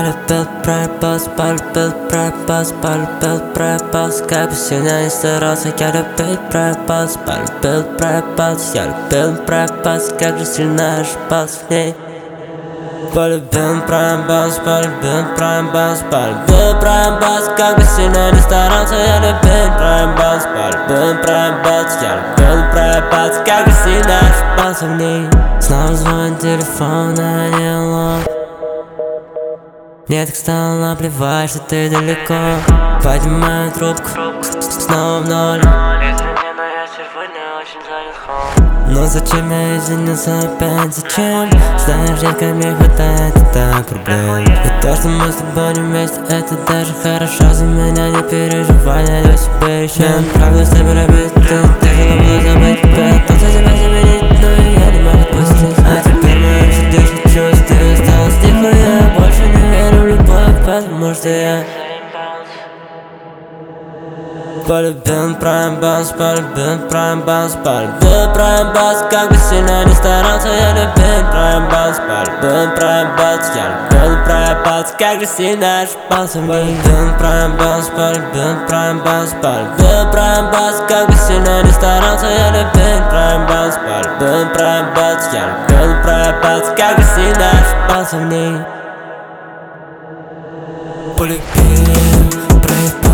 Полюбил проебаться, как бы сильно не старался. Я любил проебаться, полюбил проебаться. Я любил проебаться, как же сильно ошибался в ней. Полюбил проебаться, как бы сильно не старался. Я любил проебаться, я любил проебаться, как же сильно ошибался в ней. Снова звонит телефон, а не лох. Мне так стало наплевать, что ты далеко. Поднимаю трубку, снова в ноль. Извини, но я сегодня очень занят хом. Но зачем я извинился опять, зачем? Знаешь, редко мне хватает и так проблем. И то, что мы с тобой не вместе, это даже хорошо. За меня не переживай, найду себе еще. Я правда с тобой любить, ты забыл забыть тебя. Тот, за тебя заменить, но я не могу отпустить. А теперь мои сердечные чувства осталось нихуя. Больше не верю в любовь, потому что я полюбил проебаться, как бы сильно не старался. Я любил проебаться, я любил проебаться, как же сильно ошибался в ней. Полюбил проебаться, как бы сильно не старался. Я любил проебаться, я любил проебаться, как же сильно ошибался в ней. Полюбил проебаться.